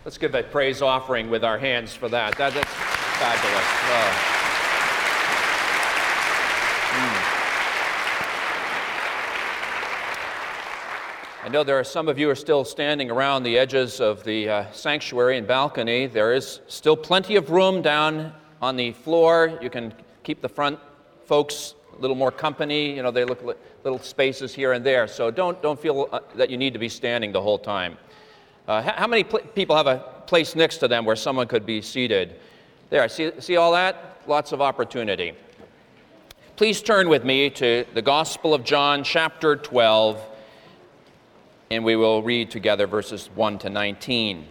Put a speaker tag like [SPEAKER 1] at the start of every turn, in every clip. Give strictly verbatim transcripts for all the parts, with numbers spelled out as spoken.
[SPEAKER 1] Let's give a praise offering with our hands for that. that that's fabulous. Oh. Mm. I know there are some of you who are still standing around the edges of the uh, sanctuary and balcony. There is still plenty of room down on the floor. You can keep the front folks a little more company. You know, they look li- little spaces here and there. So don't don't feel uh, that you need to be standing the whole time. Uh, how many pl- people have a place next to them where someone could be seated? There, see, see all that? Lots of opportunity. Please turn with me to the Gospel of John, chapter twelve, and we will read together verses one to nineteen.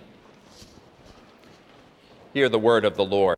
[SPEAKER 1] Hear the word of the Lord.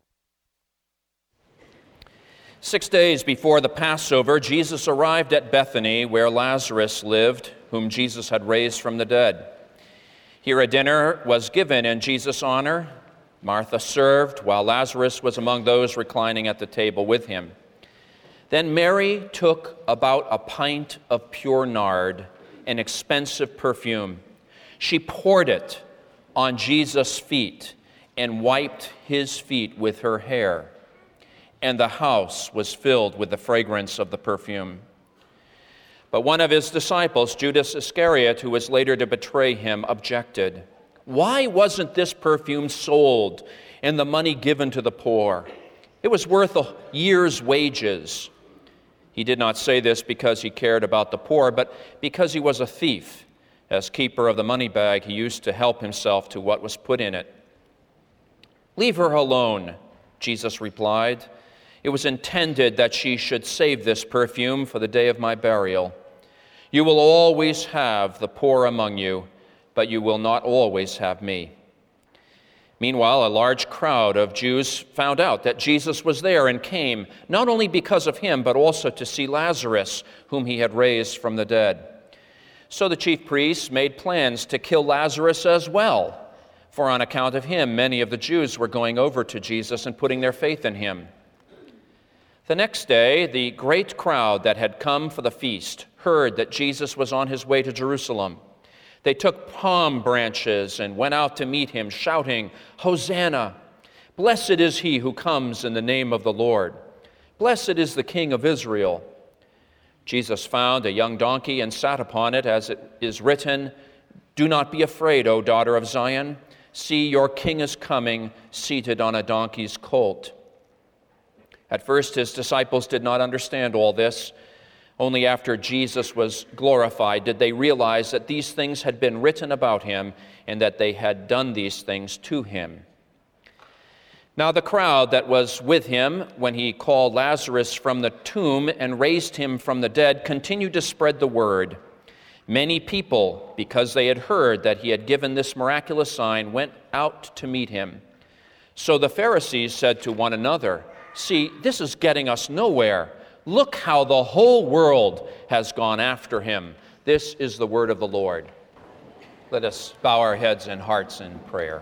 [SPEAKER 1] Six days before the Passover, Jesus arrived at Bethany, where Lazarus lived, whom Jesus had raised from the dead. Here a dinner was given in Jesus' honor. Martha served, while Lazarus was among those reclining at the table with him. Then Mary took about a pint of pure nard, an expensive perfume. She poured it on Jesus' feet and wiped his feet with her hair. And the house was filled with the fragrance of the perfume. But one of his disciples, Judas Iscariot, who was later to betray him, objected. Why wasn't this perfume sold and the money given to the poor? It was worth a year's wages. He did not say this because he cared about the poor, but because he was a thief. As keeper of the money bag, he used to help himself to what was put in it. Leave her alone, Jesus replied. It was intended that she should save this perfume for the day of my burial. You will always have the poor among you, but you will not always have me. Meanwhile, a large crowd of Jews found out that Jesus was there and came, not only because of him, but also to see Lazarus, whom he had raised from the dead. So the chief priests made plans to kill Lazarus as well, for on account of him, many of the Jews were going over to Jesus and putting their faith in him. The next day, the great crowd that had come for the feast heard that Jesus was on his way to Jerusalem. They took palm branches and went out to meet him, shouting, "Hosanna! Blessed is he who comes in the name of the Lord. Blessed is the King of Israel." Jesus found a young donkey and sat upon it, as it is written, "Do not be afraid, O daughter of Zion. See, your king is coming, seated on a donkey's colt." At first, his disciples did not understand all this. Only after Jesus was glorified did they realize that these things had been written about him and that they had done these things to him. Now the crowd that was with him when he called Lazarus from the tomb and raised him from the dead continued to spread the word. Many people, because they had heard that he had given this miraculous sign, went out to meet him. So the Pharisees said to one another, "See, this is getting us nowhere. Look how the whole world has gone after him." This is the word of the Lord. Let us bow our heads and hearts in prayer.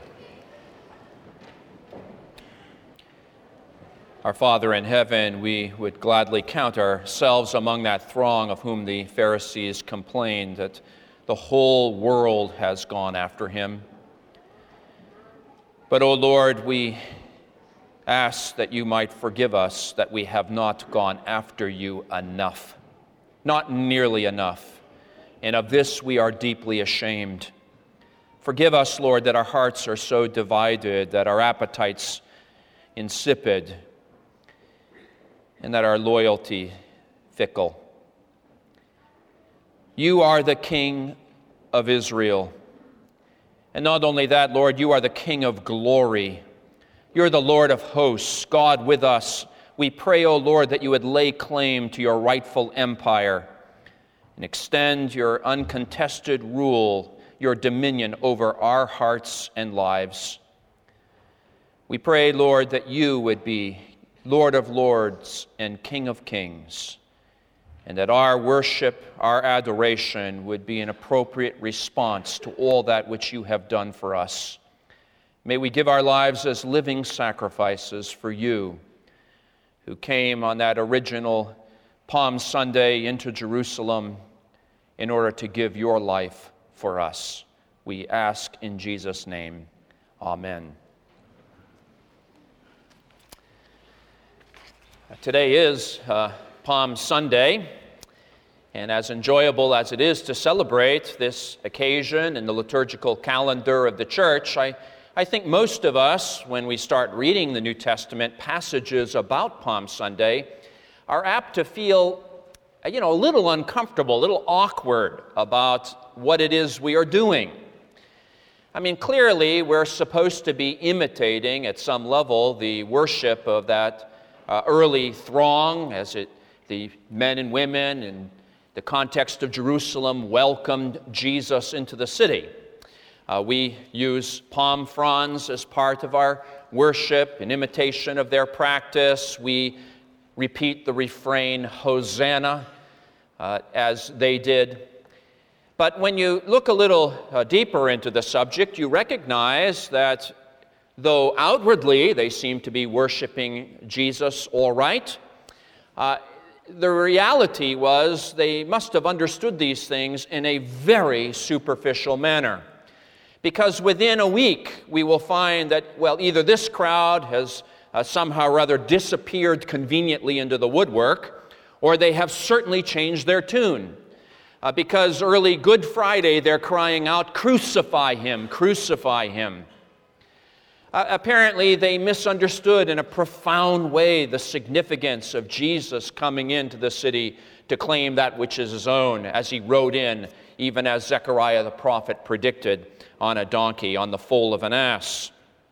[SPEAKER 1] Our Father in heaven, we would gladly count ourselves among that throng of whom the Pharisees complained that the whole world has gone after him. But, O Lord, we ask that you might forgive us that we have not gone after you enough, not nearly enough, and of this we are deeply ashamed. Forgive us, Lord, that our hearts are so divided, that our appetites insipid, and that our loyalty fickle. You are the King of Israel, and not only that, Lord, you are the King of glory. You're the Lord of hosts, God with us. We pray, O Lord, that you would lay claim to your rightful empire and extend your uncontested rule, your dominion over our hearts and lives. We pray, Lord, that you would be Lord of lords and King of kings, and that our worship, our adoration would be an appropriate response to all that which you have done for us. May we give our lives as living sacrifices for you, who came on that original Palm Sunday into Jerusalem in order to give your life for us. We ask in Jesus' name. Amen. Today is uh, Palm Sunday, and as enjoyable as it is to celebrate this occasion in the liturgical calendar of the church, I, I think most of us, when we start reading the New Testament passages about Palm Sunday, are apt to feel, you know, a little uncomfortable, a little awkward about what it is we are doing. I mean, clearly, we're supposed to be imitating at some level the worship of that uh, early throng as it, the men and women in the context of Jerusalem welcomed Jesus into the city. Uh, we use palm fronds as part of our worship in imitation of their practice. We repeat the refrain, Hosanna, uh, as they did. But when you look a little uh, deeper into the subject, you recognize that though outwardly they seem to be worshiping Jesus all right, uh, the reality was they must have understood these things in a very superficial manner. Because within a week, we will find that, well, either this crowd has uh, somehow or other disappeared conveniently into the woodwork, or they have certainly changed their tune. Uh, because early Good Friday, they're crying out, "Crucify him, crucify him." Uh, apparently, they misunderstood in a profound way the significance of Jesus coming into the city to claim that which is his own, as he rode in, even as Zechariah the prophet predicted, on a donkey, on the foal of an ass.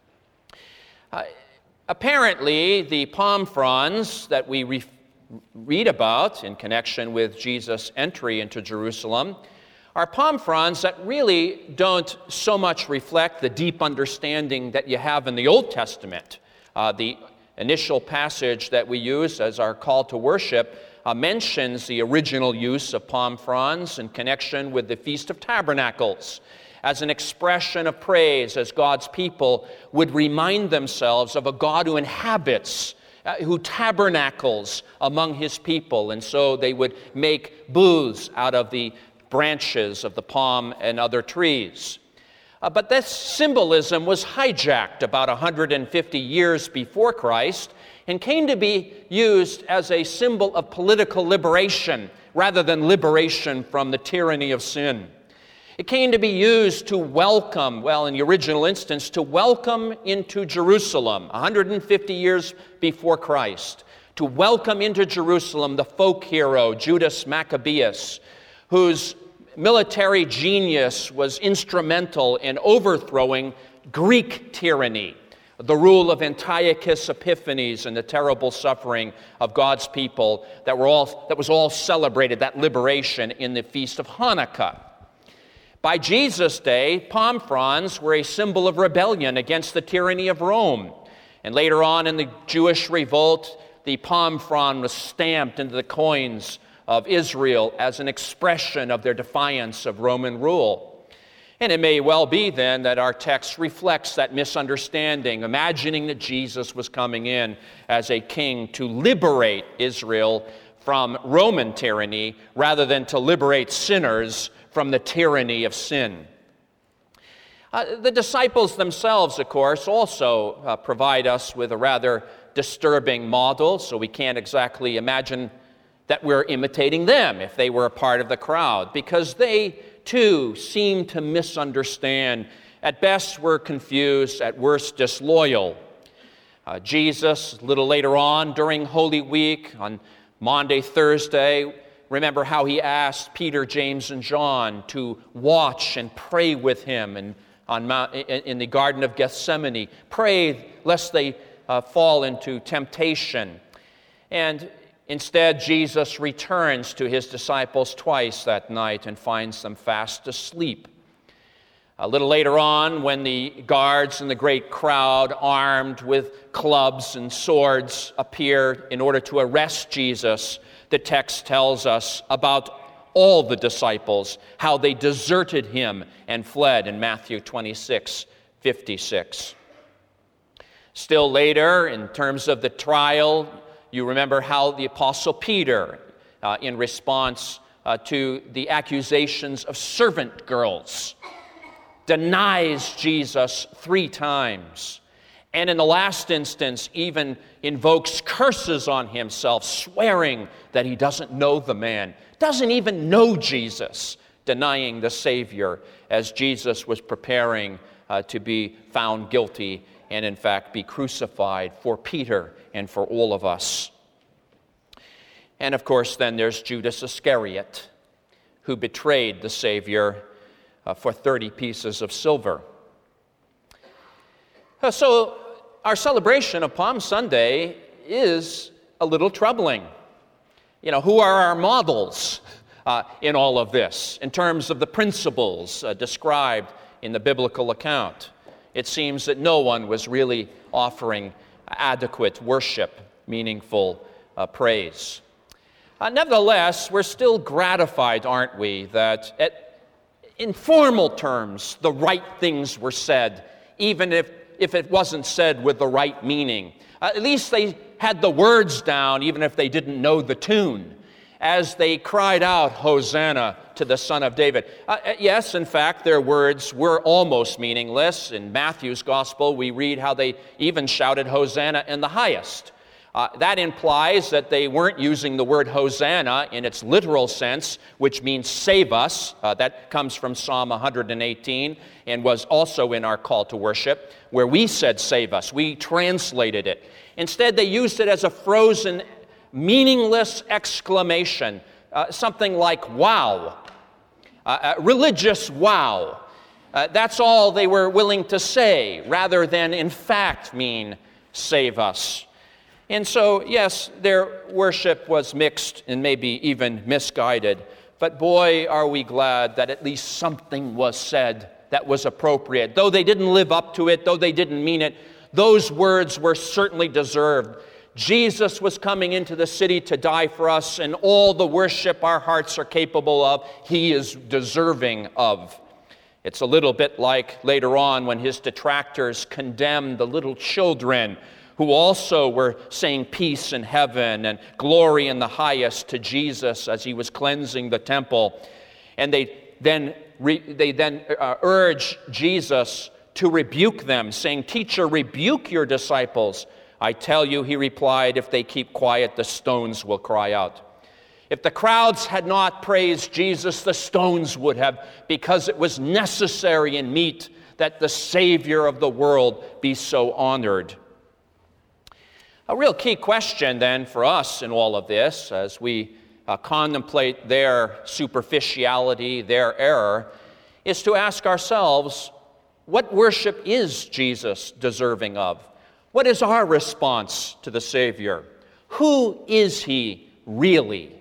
[SPEAKER 1] Uh, apparently, the palm fronds that we re- read about in connection with Jesus' entry into Jerusalem are palm fronds that really don't so much reflect the deep understanding that you have in the Old Testament. Uh, the initial passage that we use as our call to worship uh, mentions the original use of palm fronds in connection with the Feast of Tabernacles as an expression of praise, as God's people would remind themselves of a God who inhabits Uh, who tabernacles among his people. And so they would make booths out of the branches of the palm and other trees. Uh, but this symbolism was hijacked about one hundred fifty years before Christ and came to be used as a symbol of political liberation rather than liberation from the tyranny of sin. It came to be used to welcome, well, in the original instance, to welcome into Jerusalem, one hundred fifty years before Christ, to welcome into Jerusalem the folk hero, Judas Maccabeus, whose military genius was instrumental in overthrowing Greek tyranny, the rule of Antiochus Epiphanes and the terrible suffering of God's people that were all that was all celebrated, that liberation, in the Feast of Hanukkah. By Jesus' day, palm fronds were a symbol of rebellion against the tyranny of Rome. And later on in the Jewish revolt, the palm frond was stamped into the coins of Israel as an expression of their defiance of Roman rule. And it may well be then that our text reflects that misunderstanding, imagining that Jesus was coming in as a king to liberate Israel from Roman tyranny rather than to liberate sinners from the tyranny of sin. Uh, the disciples themselves, of course, also uh, provide us with a rather disturbing model, so we can't exactly imagine that we're imitating them if they were a part of the crowd, because they, too, seem to misunderstand. At best, we're confused, at worst, disloyal. Uh, Jesus, a little later on during Holy Week, on Maundy, Thursday, remember how he asked Peter, James, and John to watch and pray with him in, on Mount, in the Garden of Gethsemane. Pray lest they uh, fall into temptation. And instead, Jesus returns to his disciples twice that night and finds them fast asleep. A little later on, when the guards and the great crowd, armed with clubs and swords, appear in order to arrest Jesus, the text tells us about all the disciples, how they deserted him and fled in Matthew twenty-six fifty-six. Still later, in terms of the trial, you remember how the Apostle Peter, uh, in response uh, to the accusations of servant girls, denies Jesus three times, and in the last instance even invokes curses on himself, swearing that he doesn't know the man, doesn't even know Jesus, denying the Savior as Jesus was preparing uh, to be found guilty and in fact be crucified for Peter and for all of us. And of course then there's Judas Iscariot, who betrayed the Savior uh, for thirty pieces of silver. Uh, so our celebration of Palm Sunday is a little troubling. You know, who are our models uh, in all of this, in terms of the principles uh, described in the biblical account? It seems that no one was really offering adequate worship, meaningful uh, praise. Uh, nevertheless, we're still gratified, aren't we, that at, in formal terms, the right things were said, even if, if it wasn't said with the right meaning. Uh, at least they had the words down, even if they didn't know the tune, as they cried out, "Hosanna to the Son of David." Uh, yes, in fact, their words were almost meaningless. In Matthew's Gospel, we read how they even shouted, "Hosanna in the highest." Uh, that implies that they weren't using the word Hosanna in its literal sense, which means save us. Uh, that comes from Psalm one hundred eighteen and was also in our call to worship, where we said save us. We translated it. Instead, they used it as a frozen, meaningless exclamation, uh, something like wow, uh, uh, religious wow. Uh, that's all they were willing to say, rather than in fact mean save us. And so, yes, their worship was mixed and maybe even misguided, but boy, are we glad that at least something was said that was appropriate. Though they didn't live up to it, though they didn't mean it, those words were certainly deserved. Jesus was coming into the city to die for us, and all the worship our hearts are capable of, he is deserving of. It's a little bit like later on when his detractors condemned the little children who also were saying peace in heaven and glory in the highest to Jesus as he was cleansing the temple. And they then, re, they then uh, urged Jesus to rebuke them, saying, "Teacher, rebuke your disciples." "I tell you," he replied, "if they keep quiet, the stones will cry out." If the crowds had not praised Jesus, the stones would have, because it was necessary and meet that the Savior of the world be so honored. A real key question then for us in all of this, as we uh, contemplate their superficiality, their error, is to ask ourselves, what worship is Jesus deserving of? What is our response to the Savior? Who is he really?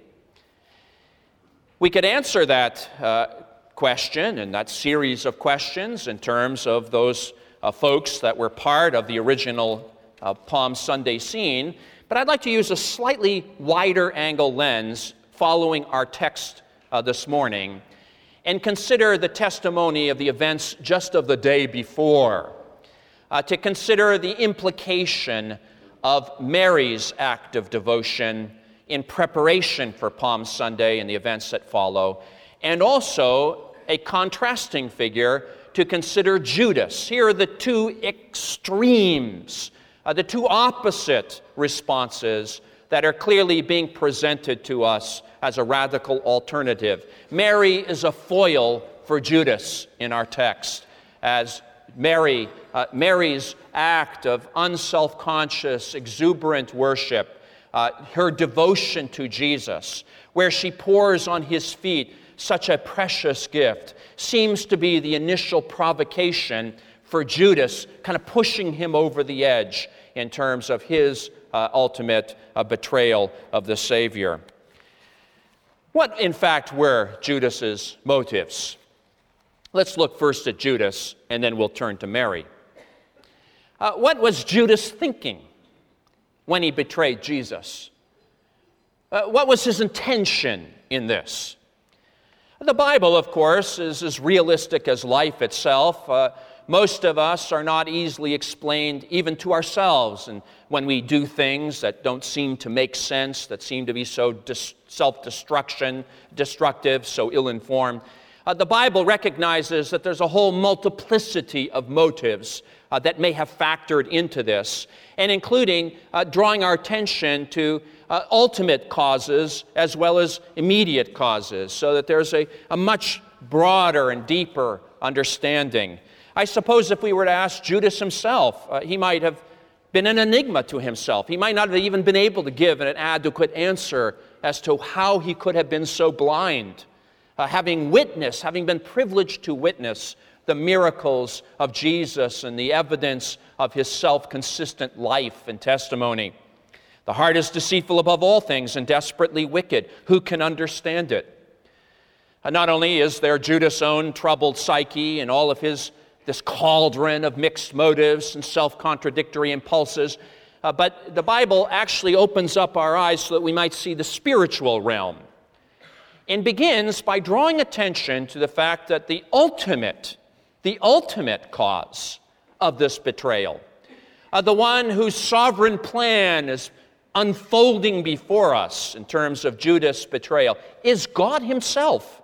[SPEAKER 1] We could answer that uh, question and that series of questions in terms of those uh, folks that were part of the original Uh, Palm Sunday scene, but I'd like to use a slightly wider angle lens following our text uh, this morning and consider the testimony of the events just of the day before, uh, to consider the implication of Mary's act of devotion in preparation for Palm Sunday and the events that follow, and also a contrasting figure to consider Judas. Here are the two extremes, Uh, the two opposite responses that are clearly being presented to us as a radical alternative. Mary is a foil for Judas in our text, as Mary, uh, Mary's act of unself-conscious, exuberant worship, uh, her devotion to Jesus, where she pours on his feet such a precious gift, seems to be the initial provocation for Judas, kind of pushing him over the edge in terms of his uh, ultimate uh, betrayal of the Savior. What, in fact, were Judas's motives? Let's look first at Judas, and then we'll turn to Mary. Uh, what was Judas thinking when he betrayed Jesus? Uh, what was his intention in this? The Bible, of course, is as realistic as life itself. Uh, Most of us are not easily explained even to ourselves, and when we do things that don't seem to make sense, that seem to be so dis- self-destruction, destructive, so ill-informed. Uh, the Bible recognizes that there's a whole multiplicity of motives uh, that may have factored into this, and including uh, drawing our attention to uh, ultimate causes as well as immediate causes, so that there's a, a much broader and deeper understanding. I suppose if we were to ask Judas himself, uh, he might have been an enigma to himself. He might not have even been able to give an adequate answer as to how he could have been so blind, uh, having witnessed, having been privileged to witness the miracles of Jesus and the evidence of his self-consistent life and testimony. The heart is deceitful above all things and desperately wicked. Who can understand it? And not only is there Judas' own troubled psyche and all of his this cauldron of mixed motives and self-contradictory impulses, uh, but the Bible actually opens up our eyes so that we might see the spiritual realm, and begins by drawing attention to the fact that the ultimate, the ultimate cause of this betrayal, uh, the one whose sovereign plan is unfolding before us in terms of Judas' betrayal, is God himself.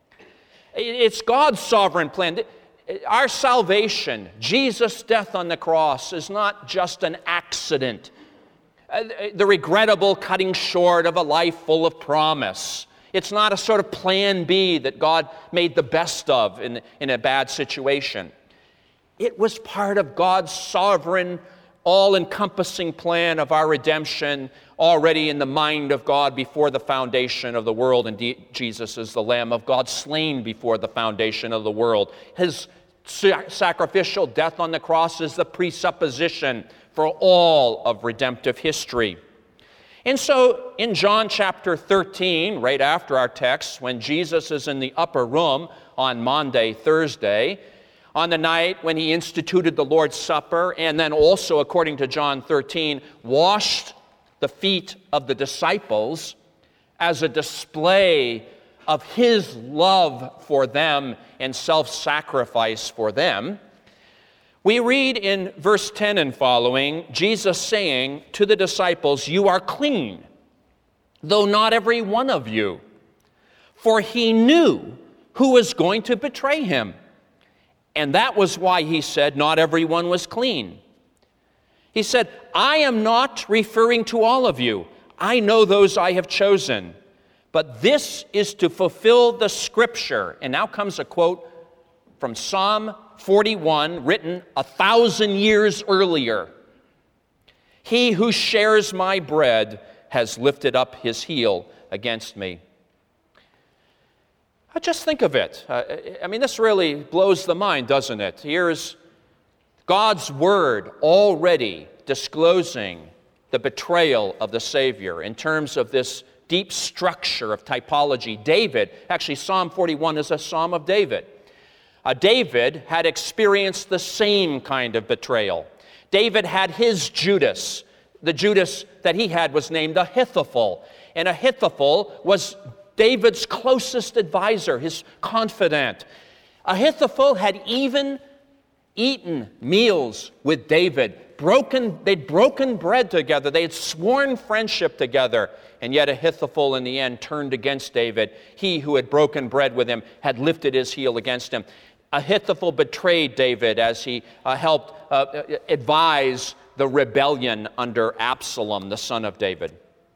[SPEAKER 1] It's God's sovereign plan. Our salvation, Jesus' death on the cross, is not just an accident, the regrettable cutting short of a life full of promise. It's not a sort of plan B that God made the best of in, in a bad situation. It was part of God's sovereign, all-encompassing plan of our redemption, already in the mind of God before the foundation of the world. Indeed, Jesus is the Lamb of God, slain before the foundation of the world. His sacrificial death on the cross is the presupposition for all of redemptive history. And so in John chapter thirteen, right after our text, when Jesus is in the upper room on Maundy, Thursday, on the night when he instituted the Lord's Supper, and then also, according to John thirteen, washed the feet of the disciples as a display of his love for them and self-sacrifice for them, we read in verse ten and following, Jesus saying to the disciples, "You are clean, though not every one of you." For he knew who was going to betray him. And that was why he said, not everyone was clean. He said, "I am not referring to all of you. I know those I have chosen. But this is to fulfill the scripture." And now comes a quote from Psalm forty-one, written a thousand years earlier. "He who shares my bread has lifted up his heel against me." Just think of it. Uh, I mean, this really blows the mind, doesn't it? Here's God's word already disclosing the betrayal of the Savior in terms of this deep structure of typology. David, actually Psalm forty-one is a psalm of David. Uh, David had experienced the same kind of betrayal. David had his Judas. The Judas that he had was named Ahithophel. And Ahithophel was David's closest advisor, his confidant. Ahithophel had even eaten meals with David. Broken, they'd broken bread together. They had sworn friendship together. And yet Ahithophel in the end turned against David. He who had broken bread with him had lifted his heel against him. Ahithophel betrayed David as he uh, helped uh, advise the rebellion under Absalom, the son of David.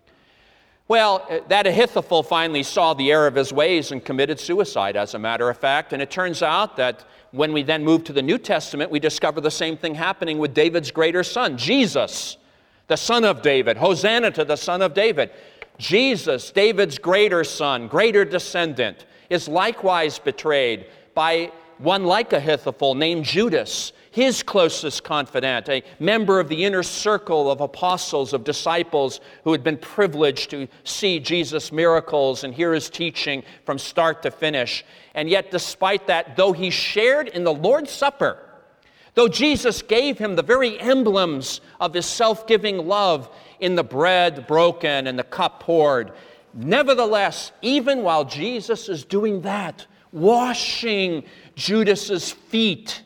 [SPEAKER 1] Well, that Ahithophel finally saw the error of his ways and committed suicide, as a matter of fact. And it turns out that when we then move to the New Testament, we discover the same thing happening with David's greater son, Jesus, the son of David. Hosanna to the son of David. Jesus, David's greater son, greater descendant, is likewise betrayed by one like Ahithophel named Judas, his closest confidant, a member of the inner circle of apostles, of disciples who had been privileged to see Jesus' miracles and hear his teaching from start to finish. And yet, despite that, though he shared in the Lord's Supper, though Jesus gave him the very emblems of his self-giving love in the bread broken and the cup poured, nevertheless, even while Jesus is doing that, washing Judas's feet,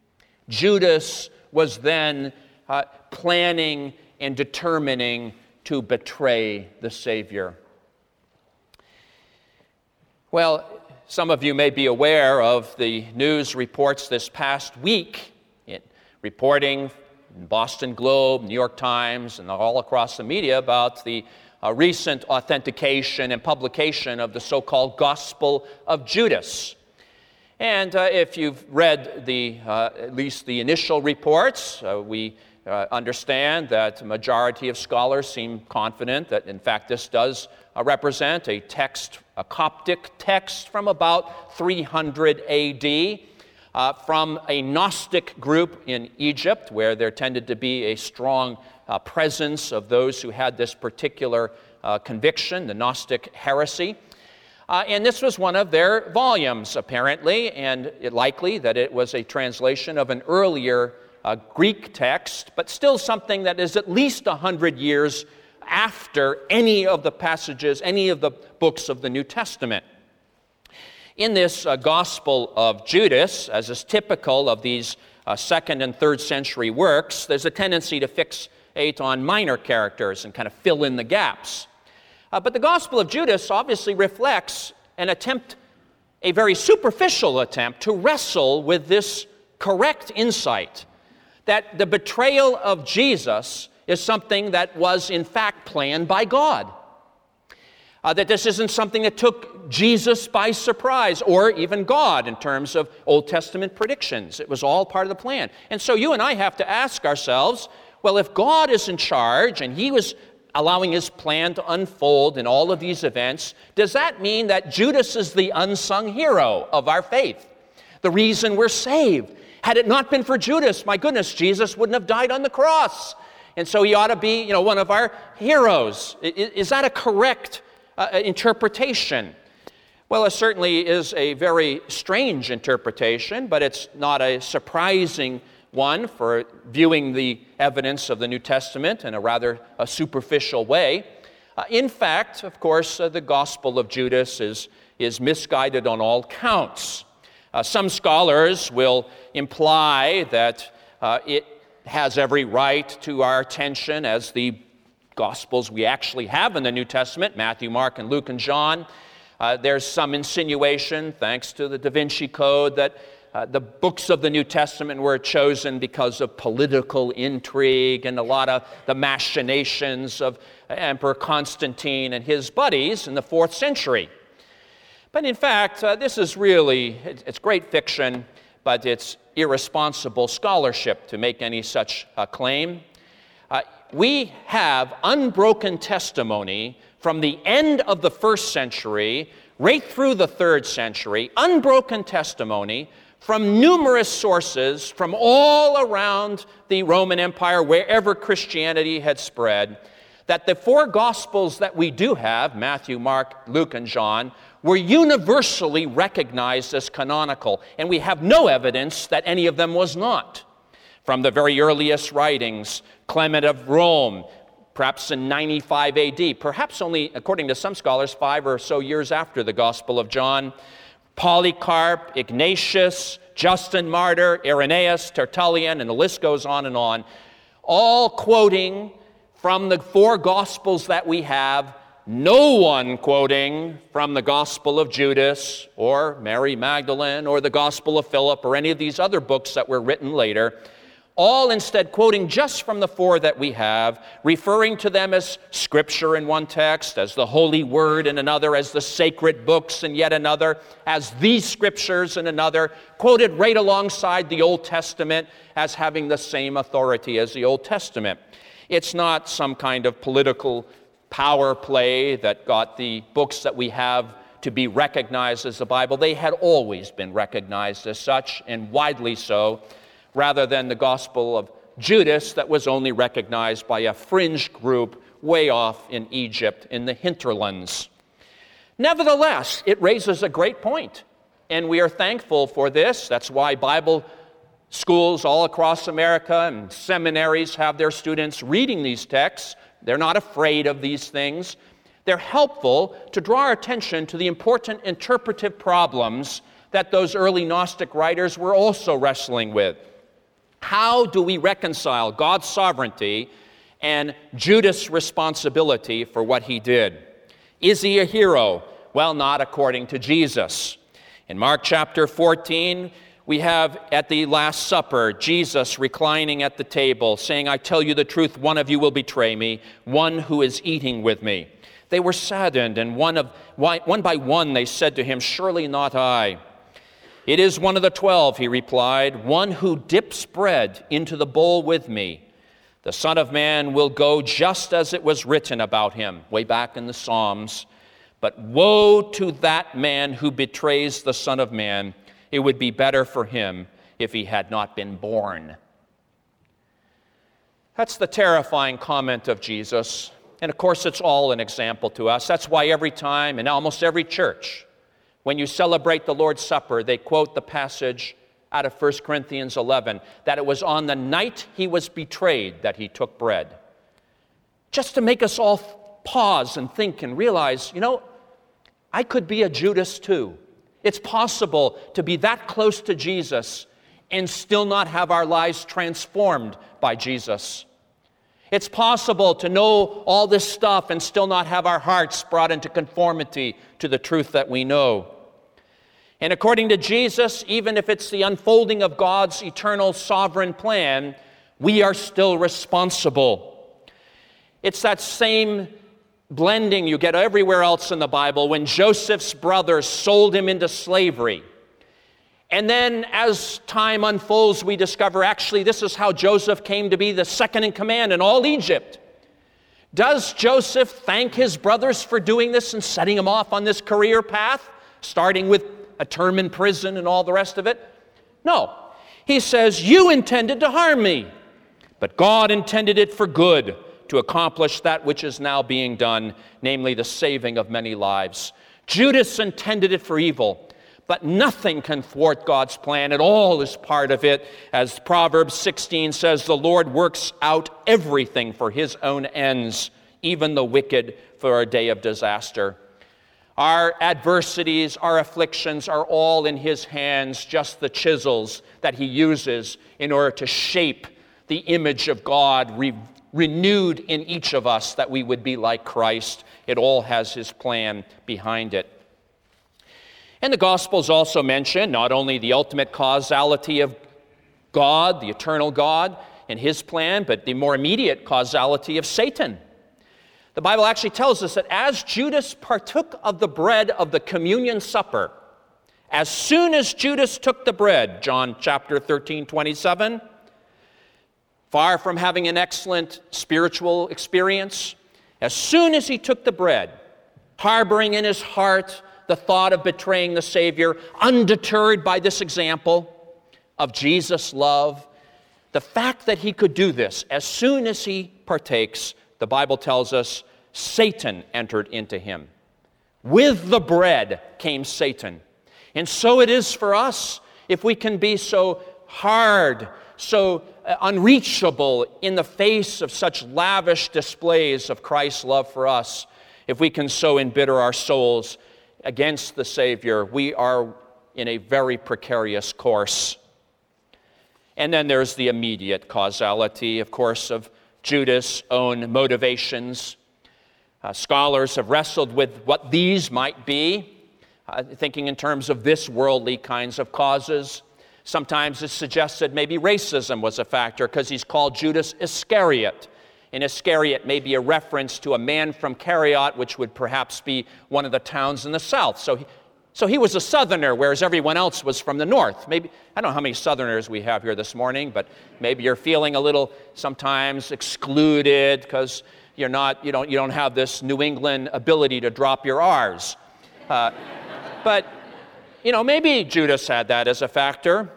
[SPEAKER 1] Judas was then uh, planning and determining to betray the Savior. Well, some of you may be aware of the news reports this past week, in reporting in Boston Globe, New York Times, and all across the media about the uh, recent authentication and publication of the so-called Gospel of Judas. And uh, if you've read the, uh, at least the initial reports, uh, we uh, understand that a majority of scholars seem confident that, in fact, this does uh, represent a text, a Coptic text from about three hundred A D, uh, from a Gnostic group in Egypt, where there tended to be a strong uh, presence of those who had this particular uh, conviction, the Gnostic heresy. Uh, and this was one of their volumes, apparently, and it likely that it was a translation of an earlier uh, Greek text, but still something that is at least one hundred years after any of the passages, any of the books of the New Testament. In this uh, Gospel of Judas, as is typical of these uh, second and third century works, there's a tendency to fixate on minor characters and kind of fill in the gaps. Uh, but the Gospel of Judas obviously reflects an attempt, a very superficial attempt, to wrestle with this correct insight that the betrayal of Jesus is something that was in fact planned by God. Uh, that this isn't something that took Jesus by surprise, or even God in terms of Old Testament predictions. It was all part of the plan. And so you and I have to ask ourselves, well, if God is in charge and he was allowing his plan to unfold in all of these events, does that mean that Judas is the unsung hero of our faith? The reason we're saved? Had it not been for Judas, my goodness, Jesus wouldn't have died on the cross. And so he ought to be, you know, one of our heroes. Is, is that a correct uh, interpretation? Well, it certainly is a very strange interpretation, but it's not a surprising one for viewing the evidence of the New Testament in a rather a superficial way. Uh, in fact, of course, uh, the Gospel of Judas is, is misguided on all counts. Uh, some scholars will imply that uh, it has every right to our attention as the Gospels we actually have in the New Testament, Matthew, Mark, and Luke, and John. Uh, there's some insinuation, thanks to the Da Vinci Code, that Uh, the books of the New Testament were chosen because of political intrigue and a lot of the machinations of Emperor Constantine and his buddies in the fourth century. But in fact, uh, this is really, it's great fiction, but it's irresponsible scholarship to make any such uh, claim. Uh, we have unbroken testimony from the end of the first century right through the third century, unbroken testimony from numerous sources from all around the Roman Empire, wherever Christianity had spread, that the four Gospels that we do have, Matthew, Mark, Luke, and John, were universally recognized as canonical, and we have no evidence that any of them was not. From the very earliest writings, Clement of Rome, perhaps in ninety-five A D, perhaps only, according to some scholars, five or so years after the Gospel of John, Polycarp, Ignatius, Justin Martyr, Irenaeus, Tertullian, and the list goes on and on, all quoting from the four Gospels that we have, no one quoting from the Gospel of Judas or Mary Magdalene or the Gospel of Philip or any of these other books that were written later, all instead quoting just from the four that we have, referring to them as Scripture in one text, as the Holy Word in another, as the sacred books in yet another, as these Scriptures in another, quoted right alongside the Old Testament as having the same authority as the Old Testament. It's not some kind of political power play that got the books that we have to be recognized as the Bible. They had always been recognized as such, and widely so, rather than the Gospel of Judas that was only recognized by a fringe group way off in Egypt in the hinterlands. Nevertheless, it raises a great point, and we are thankful for this. That's why Bible schools all across America and seminaries have their students reading these texts. They're not afraid of these things. They're helpful to draw our attention to the important interpretive problems that those early Gnostic writers were also wrestling with. How do we reconcile God's sovereignty and Judas' responsibility for what he did? Is he a hero? Well, not according to Jesus. In Mark chapter fourteen, we have at the Last Supper, Jesus reclining at the table, saying, I tell you the truth, one of you will betray me, one who is eating with me. They were saddened, and one, of, one by one they said to him, surely not I. It is one of the twelve, he replied, one who dips bread into the bowl with me. The Son of Man will go just as it was written about him, way back in the Psalms. But woe to that man who betrays the Son of Man. It would be better for him if he had not been born. That's the terrifying comment of Jesus. And of course, it's all an example to us. That's why every time, in almost every church, when you celebrate the Lord's Supper, they quote the passage out of First Corinthians eleven, that it was on the night he was betrayed that he took bread. Just to make us all pause and think and realize, you know, I could be a Judas too. It's possible to be that close to Jesus and still not have our lives transformed by Jesus. It's possible to know all this stuff and still not have our hearts brought into conformity to the truth that we know. And according to Jesus, even if it's the unfolding of God's eternal sovereign plan, we are still responsible. It's that same blending you get everywhere else in the Bible when Joseph's brothers sold him into slavery. And then as time unfolds, we discover actually this is how Joseph came to be the second in command in all Egypt. Does Joseph thank his brothers for doing this and setting him off on this career path, starting with a term in prison and all the rest of it? No. He says, you intended to harm me, but God intended it for good, to accomplish that which is now being done, namely the saving of many lives. Judas intended it for evil, but nothing can thwart God's plan. It all is part of it. As Proverbs sixteen says, the Lord works out everything for his own ends, even the wicked for a day of disaster. Our adversities, our afflictions are all in his hands, just the chisels that he uses in order to shape the image of God, re- renewed in each of us, that we would be like Christ. It all has his plan behind it. And the Gospels also mention not only the ultimate causality of God, the eternal God, and his plan, but the more immediate causality of Satan. The Bible actually tells us that as Judas partook of the bread of the communion supper, as soon as Judas took the bread, John chapter thirteen, twenty-seven, far from having an excellent spiritual experience, as soon as he took the bread, harboring in his heart the thought of betraying the Savior, undeterred by this example of Jesus' love, the fact that he could do this, as soon as he partakes, the Bible tells us, Satan entered into him. With the bread came Satan. And so it is for us, if we can be so hard, so unreachable in the face of such lavish displays of Christ's love for us, if we can so embitter our souls against the Savior, we are in a very precarious course. And then there's the immediate causality, of course, of Judas' own motivations. Uh, scholars have wrestled with what these might be, uh, thinking in terms of this worldly kinds of causes. Sometimes it's suggested maybe racism was a factor because he's called Judas Iscariot. And Iscariot may be a reference to a man from Cariot, which would perhaps be one of the towns in the south. So he, so he was a southerner, whereas everyone else was from the north. Maybe, I don't know how many southerners we have here this morning, but maybe you're feeling a little sometimes excluded because you're not, you don't, you don't have this New England ability to drop your R's. Uh, but, you know, maybe Judas had that as a factor.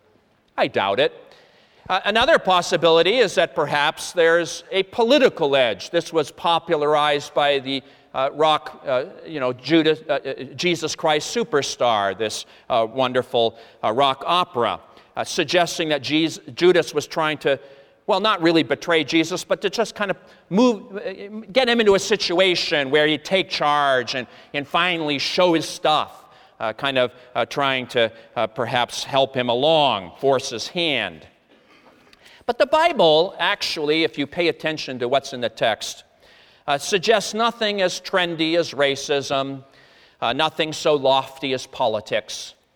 [SPEAKER 1] I doubt it. Uh, another possibility is that perhaps there's a political edge. This was popularized by the uh, rock, uh, you know, Judas, uh, Jesus Christ Superstar, this uh, wonderful uh, rock opera, uh, suggesting that Jesus, Judas was trying to, well, not really betray Jesus, but to just kind of move, get him into a situation where he'd take charge and, and finally show his stuff, uh, kind of uh, trying to uh, perhaps help him along, force his hand. But the Bible, actually, if you pay attention to what's in the text, uh, suggests nothing as trendy as racism, uh, nothing so lofty as politics.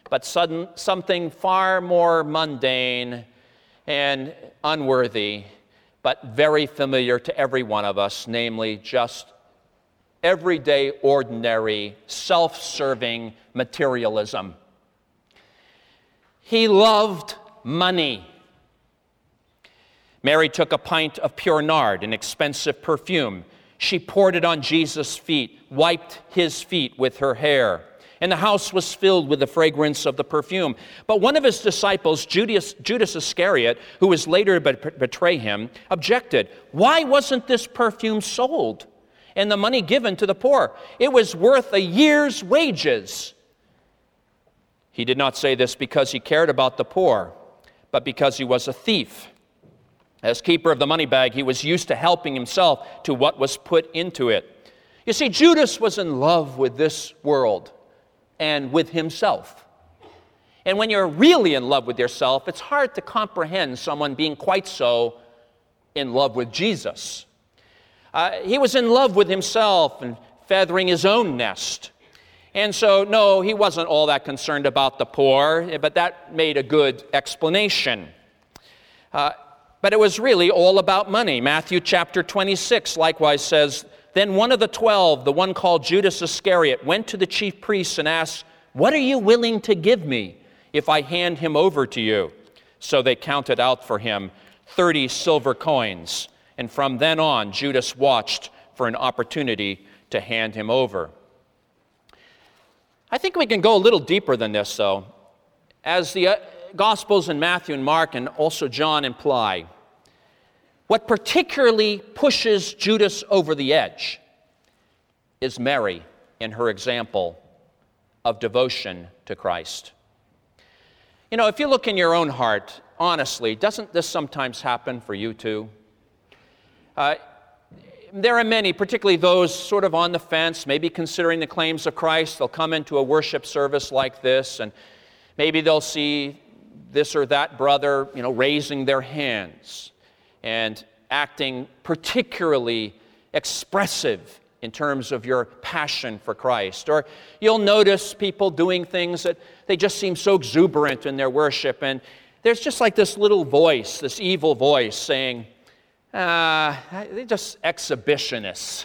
[SPEAKER 1] but sudden, something far more mundane and unworthy, but very familiar to every one of us, namely just everyday, ordinary, self-serving materialism. He loved money. Mary took a pint of pure nard, an expensive perfume. She poured it on Jesus' feet, wiped his feet with her hair, and the house was filled with the fragrance of the perfume. But one of his disciples, Judas, Judas Iscariot, who was later to betray him, objected. Why wasn't this perfume sold and the money given to the poor? It was worth a year's wages. He did not say this because he cared about the poor, but because he was a thief. As keeper of the money bag, he was used to helping himself to what was put into it. You see, Judas was in love with this world and with himself. And when you're really in love with yourself, it's hard to comprehend someone being quite so in love with Jesus. Uh, he was in love with himself and feathering his own nest. And so, no, he wasn't all that concerned about the poor, but that made a good explanation. Uh, but it was really all about money. Matthew chapter twenty-six likewise says, Then one of the twelve, the one called Judas Iscariot, went to the chief priests and asked, What are you willing to give me if I hand him over to you? So they counted out for him thirty silver coins. And from then on, Judas watched for an opportunity to hand him over. I think we can go a little deeper than this, though. As the uh, Gospels in Matthew and Mark and also John imply, what particularly pushes Judas over the edge is Mary and her example of devotion to Christ. You know, if you look in your own heart, honestly, doesn't this sometimes happen for you too? Uh, there are many, particularly those sort of on the fence, maybe considering the claims of Christ. They'll come into a worship service like this, and maybe they'll see this or that brother, you know, raising their hands and acting particularly expressive in terms of your passion for Christ. Or you'll notice people doing things that they just seem so exuberant in their worship, and there's just like this little voice, this evil voice saying, ah, they're just exhibitionists.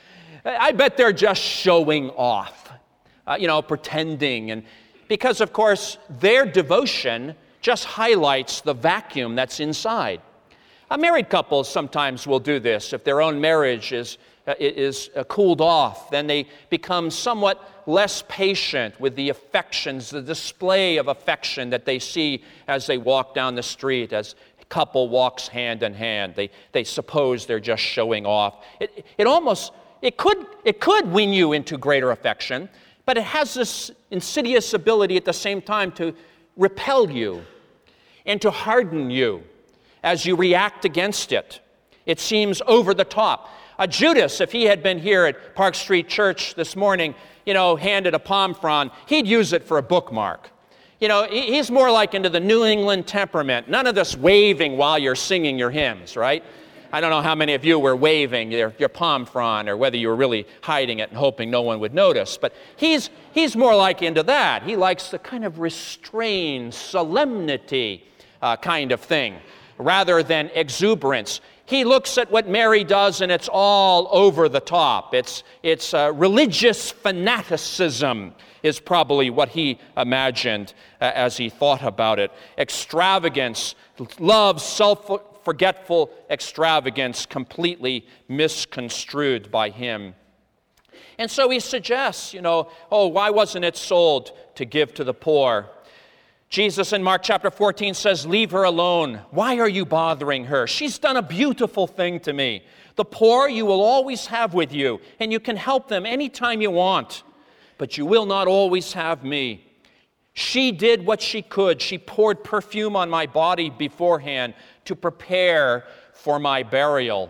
[SPEAKER 1] I bet they're just showing off, uh, you know, pretending. And because, of course, their devotion just highlights the vacuum that's inside. Uh, married couples sometimes will do this. If their own marriage is uh, is uh, cooled off, then they become somewhat less patient with the affections, the display of affection that they see as they walk down the street, as a couple walks hand in hand. They they suppose they're just showing off. It it almost it could it could win you into greater affection, but it has this insidious ability at the same time to repel you and to harden you as you react against it. It seems over the top. Uh, Judas, if he had been here at Park Street Church this morning, you know, handed a palm frond, he'd use it for a bookmark. You know, he, he's more like into the New England temperament. None of this waving while you're singing your hymns, right? I don't know how many of you were waving your, your palm frond, or whether you were really hiding it and hoping no one would notice. But he's he's more like into that. He likes the kind of restrained solemnity uh, kind of thing, rather than exuberance. He looks at what Mary does, and it's all over the top. It's it's uh, religious fanaticism is probably what he imagined uh, as he thought about it. Extravagance, love, self-forgetful extravagance, completely misconstrued by him. And so he suggests, you know, oh, why wasn't it sold to give to the poor? Jesus in Mark chapter fourteen says, leave her alone. Why are you bothering her? She's done a beautiful thing to me. The poor you will always have with you, and you can help them anytime you want, but you will not always have me. She did what she could. She poured perfume on my body beforehand to prepare for my burial.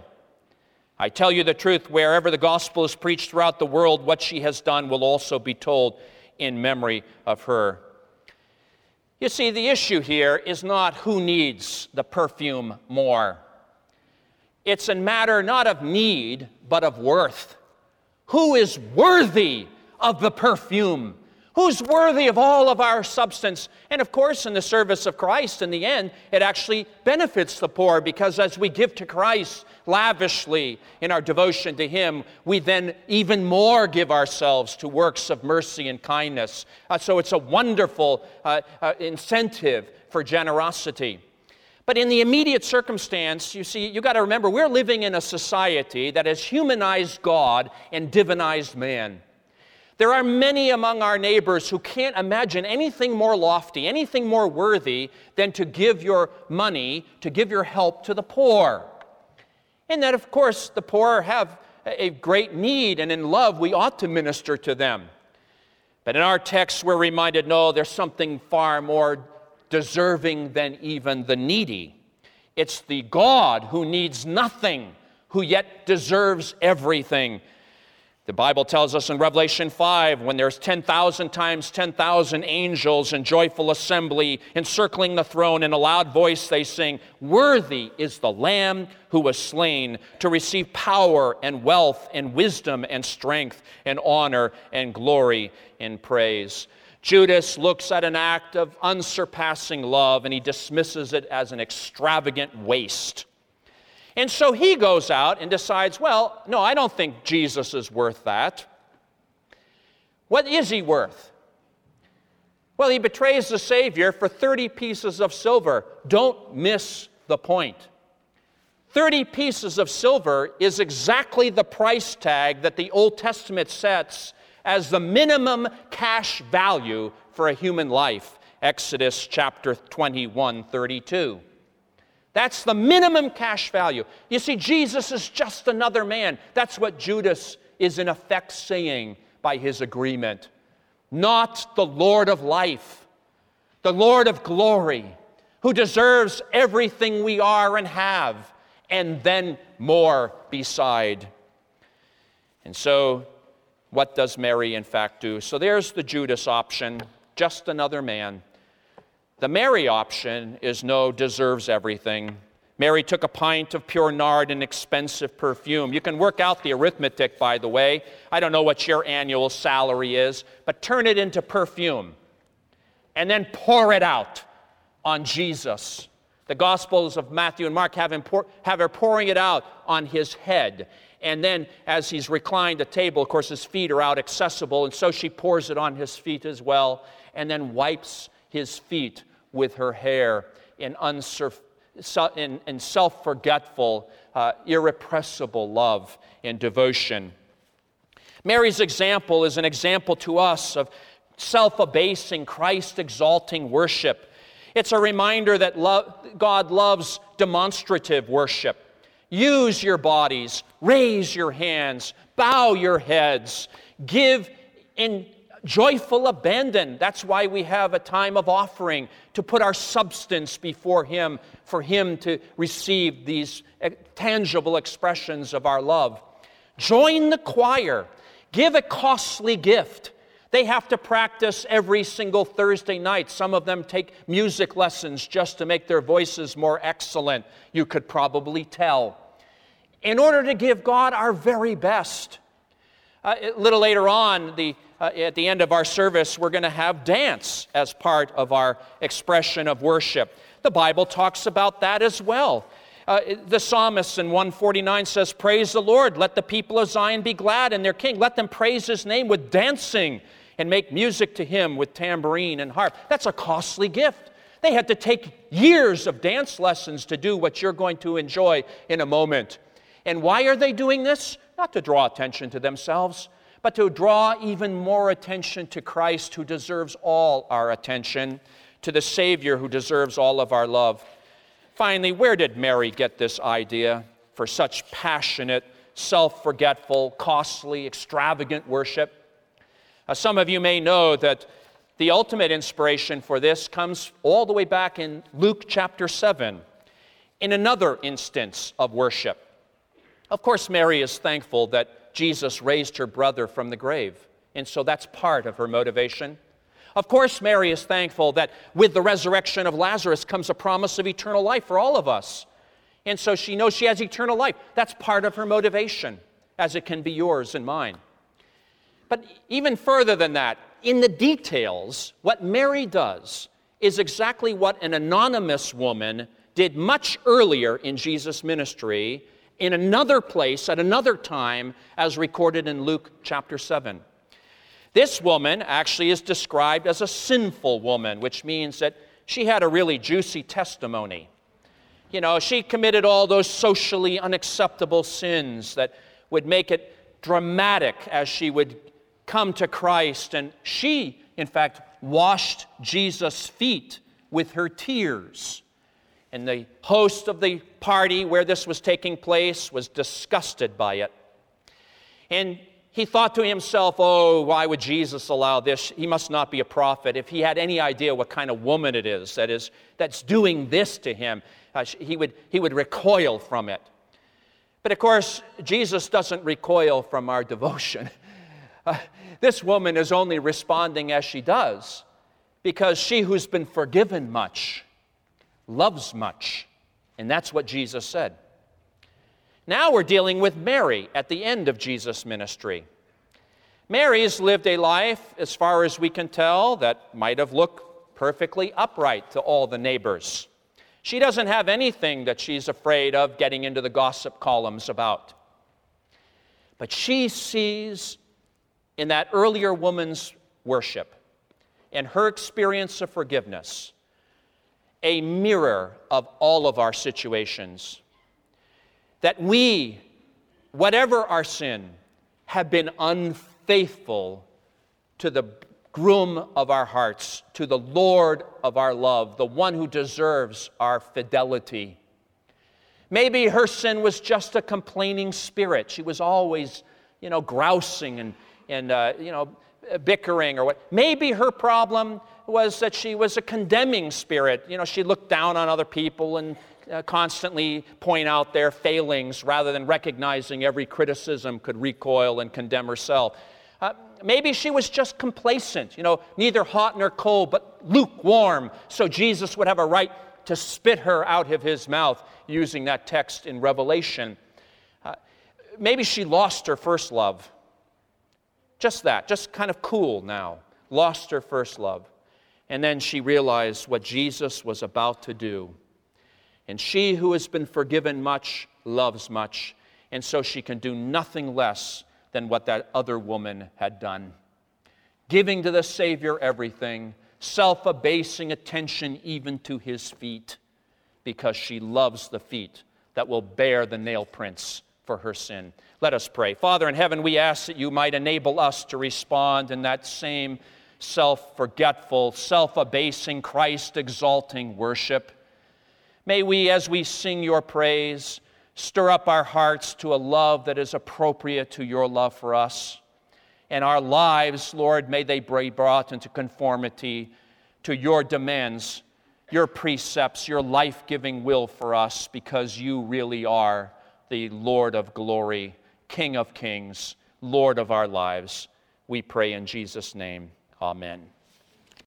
[SPEAKER 1] I tell you the truth, wherever the gospel is preached throughout the world, what she has done will also be told in memory of her. You see, the issue here is not who needs the perfume more. It's a matter not of need, but of worth. Who is worthy of the perfume? Who's worthy of all of our substance? And of course, in the service of Christ, in the end, it actually benefits the poor, because as we give to Christ lavishly in our devotion to Him, we then even more give ourselves to works of mercy and kindness. Uh, so it's a wonderful uh, uh, incentive for generosity. But in the immediate circumstance, you see, you got to remember, we're living in a society that has humanized God and divinized man. There are many among our neighbors who can't imagine anything more lofty, anything more worthy than to give your money, to give your help to the poor. And that, of course, the poor have a great need, and in love we ought to minister to them. But in our text we're reminded, no, there's something far more deserving than even the needy. It's the God who needs nothing, who yet deserves everything. The Bible tells us in Revelation five, when there's ten thousand times ten thousand angels in joyful assembly encircling the throne, in a loud voice they sing, "Worthy is the Lamb who was slain to receive power and wealth and wisdom and strength and honor and glory and praise." Judas looks at an act of unsurpassing love and he dismisses it as an extravagant waste. And so he goes out and decides, well, no, I don't think Jesus is worth that. What is he worth? Well, he betrays the Savior for thirty pieces of silver. Don't miss the point. thirty pieces of silver is exactly the price tag that the Old Testament sets as the minimum cash value for a human life. Exodus chapter twenty-one, thirty-two. That's the minimum cash value. You see, Jesus is just another man. That's what Judas is in effect saying by his agreement. Not the Lord of life, the Lord of glory, who deserves everything we are and have, and then more beside. And so, what does Mary in fact do? So there's the Judas option, just another man. The Mary option is no, deserves everything. Mary took a pint of pure nard, an expensive perfume. You can work out the arithmetic, by the way. I don't know what your annual salary is, but turn it into perfume and then pour it out on Jesus. The Gospels of Matthew and Mark have, him pour, have her pouring it out on his head. And then as he's reclined at table, of course, his feet are out accessible, and so she pours it on his feet as well, and then wipes his feet with her hair in, unsurf- in, in self-forgetful, uh, irrepressible love and devotion. Mary's example is an example to us of self-abasing, Christ-exalting worship. It's a reminder that lo- God loves demonstrative worship. Use your bodies, raise your hands, bow your heads, give in joyful abandon. That's why we have a time of offering, to put our substance before Him, for Him to receive these tangible expressions of our love. Join the choir. Give a costly gift. They have to practice every single Thursday night. Some of them take music lessons just to make their voices more excellent, you could probably tell, in order to give God our very best. Uh, a little later on, the, uh, at the end of our service, we're going to have dance as part of our expression of worship. The Bible talks about that as well. Uh, the psalmist in one forty-nine says, "Praise the Lord, let the people of Zion be glad in their King. Let them praise His name with dancing and make music to Him with tambourine and harp." That's a costly gift. They had to take years of dance lessons to do what you're going to enjoy in a moment. And why are they doing this? Not to draw attention to themselves, but to draw even more attention to Christ, who deserves all our attention, to the Savior who deserves all of our love. Finally, where did Mary get this idea for such passionate, self-forgetful, costly, extravagant worship? Uh, some of you may know that the ultimate inspiration for this comes all the way back in Luke chapter seven, in another instance of worship. Of course, Mary is thankful that Jesus raised her brother from the grave, and so that's part of her motivation. Of course, Mary is thankful that with the resurrection of Lazarus comes a promise of eternal life for all of us. And so she knows she has eternal life. That's part of her motivation, as it can be yours and mine. But even further than that, in the details, what Mary does is exactly what an anonymous woman did much earlier in Jesus' ministry in another place at another time, as recorded in Luke chapter seven. This woman actually is described as a sinful woman, which means that she had a really juicy testimony. You know, she committed all those socially unacceptable sins that would make it dramatic as she would come to Christ. And she, in fact, washed Jesus' feet with her tears. And the host of the party where this was taking place was disgusted by it. And he thought to himself, oh, why would Jesus allow this? He must not be a prophet. If he had any idea what kind of woman it is that is that's doing this to him, uh, he would he would recoil from it. But of course, Jesus doesn't recoil from our devotion. Uh, this woman is only responding as she does because she who's been forgiven much loves much. And that's what Jesus said. Now we're dealing with Mary at the end of Jesus' ministry. Mary's lived a life, as far as we can tell, that might have looked perfectly upright to all the neighbors. She doesn't have anything that she's afraid of getting into the gossip columns about. But she sees in that earlier woman's worship and her experience of forgiveness a mirror of all of our situations. That we, whatever our sin, have been unfaithful to the groom of our hearts, to the Lord of our love, the one who deserves our fidelity. Maybe her sin was just a complaining spirit. She was always, you know, grousing and, and uh, you know, bickering or what. Maybe her problem was that she was a condemning spirit. You know, she looked down on other people and uh, constantly point out their failings rather than recognizing every criticism could recoil and condemn herself. Uh, maybe she was just complacent, you know, neither hot nor cold, but lukewarm, so Jesus would have a right to spit her out of his mouth, using that text in Revelation. Uh, maybe she lost her first love. Just that, just kind of cool now. Lost her first love. And then she realized what Jesus was about to do. And she who has been forgiven much loves much. And so she can do nothing less than what that other woman had done. Giving to the Savior everything, self-abasing attention even to his feet, because she loves the feet that will bear the nail prints for her sin. Let us pray. Father in heaven, we ask that you might enable us to respond in that same self-forgetful, self-abasing, Christ-exalting worship. May we, as we sing your praise, stir up our hearts to a love that is appropriate to your love for us. And our lives, Lord, may they be brought into conformity to your demands, your precepts, your life-giving will for us, because you really are the Lord of glory, King of kings, Lord of our lives. We pray in Jesus' name. Amen.